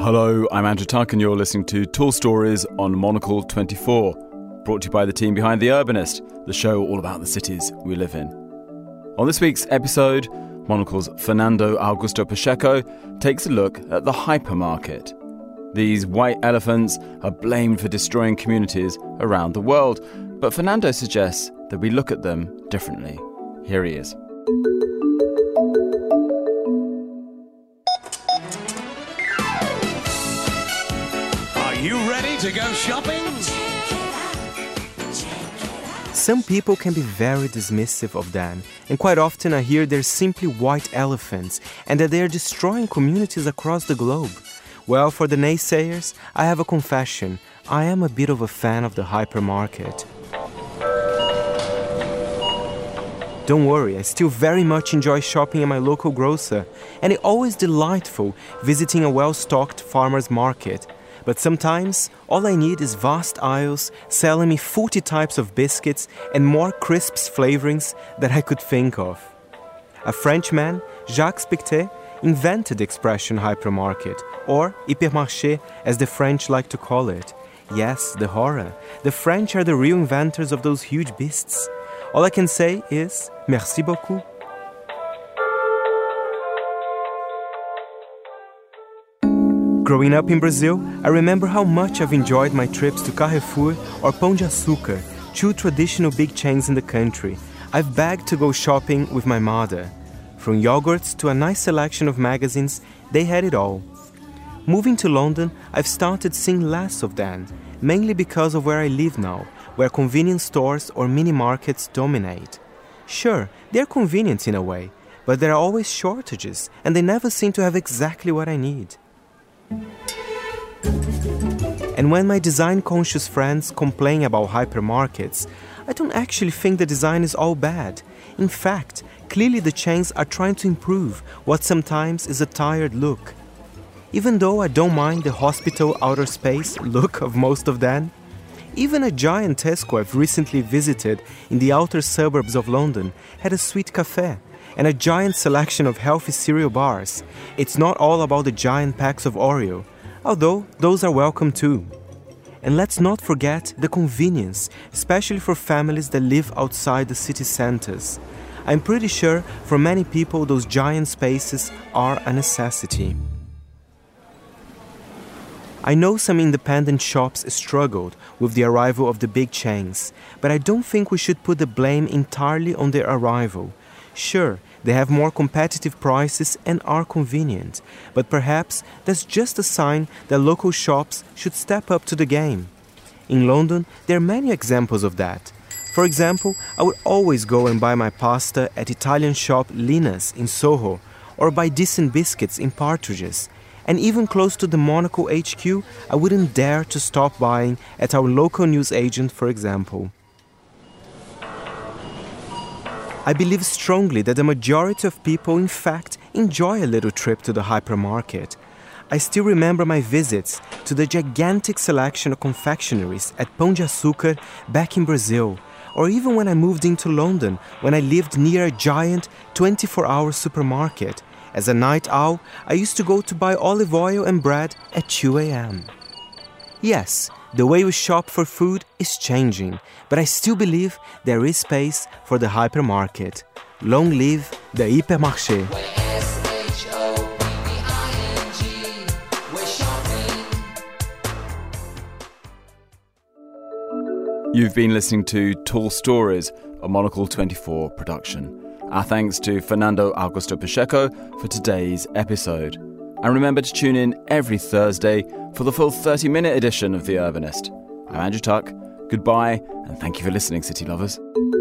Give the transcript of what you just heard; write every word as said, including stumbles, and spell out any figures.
Hello, I'm Andrew Tuck and you're listening to Tall Stories on Monocle twenty-four, brought to you by the team behind The Urbanist, the show all about the cities we live in. On this week's episode, Monocle's Fernando Augusto Pacheco takes a look at the hypermarket. These white elephants are blamed for destroying communities around the world, but Fernando suggests that we look at them differently. Here he is. Are you ready to go shopping? Some people can be very dismissive of them, and quite often I hear they're simply white elephants and that they are destroying communities across the globe. Well, for the naysayers, I have a confession. I am a bit of a fan of the hypermarket. Don't worry, I still very much enjoy shopping at my local grocer, and it's always delightful visiting a well-stocked farmer's market. But sometimes, all I need is vast aisles selling me forty types of biscuits and more crisps flavorings that I could think of. A Frenchman, Jacques Pictet, invented the expression hypermarket, or hypermarché as the French like to call it. Yes, the horror. The French are the real inventors of those huge beasts. All I can say is, merci beaucoup. Growing up in Brazil, I remember how much I've enjoyed my trips to Carrefour or Pão de Açúcar, two traditional big chains in the country. I've begged to go shopping with my mother. From yogurts to a nice selection of magazines, they had it all. Moving to London, I've started seeing less of them, mainly because of where I live now, where convenience stores or mini markets dominate. Sure, they're convenient in a way, but there are always shortages, and they never seem to have exactly what I need. And when my design-conscious friends complain about hypermarkets, I don't actually think the design is all bad. In fact, clearly the chains are trying to improve what sometimes is a tired look. Even though I don't mind the hospital outer space look of most of them, even a giant Tesco I've recently visited in the outer suburbs of London had a sweet cafe and a giant selection of healthy cereal bars. It's not all about the giant packs of Oreo, although those are welcome too. And let's not forget the convenience, especially for families that live outside the city centers. I'm pretty sure for many people those giant spaces are a necessity. I know some independent shops struggled with the arrival of the big chains, but I don't think we should put the blame entirely on their arrival. Sure, they have more competitive prices and are convenient, but perhaps that's just a sign that local shops should step up to the game. In London, there are many examples of that. For example, I would always go and buy my pasta at Italian shop Lina's in Soho, or buy decent biscuits in Partridge's. And even close to the Monocle H Q, I wouldn't dare to stop buying at our local newsagent, for example. I believe strongly that the majority of people, in fact, enjoy a little trip to the hypermarket. I still remember my visits to the gigantic selection of confectionaries at Pão de Açúcar back in Brazil, or even when I moved into London when I lived near a giant twenty-four hour supermarket. As a night owl, I used to go to buy olive oil and bread at two a.m. Yes, the way we shop for food is changing, but I still believe there is space for the hypermarket. Long live the hypermarché. You've been listening to Tall Stories, a Monocle twenty-four production. Our thanks to Fernando Augusto Pacheco for today's episode. And remember to tune in every Thursday for the full thirty-minute edition of The Urbanist. I'm Andrew Tuck. Goodbye, and thank you for listening, city lovers.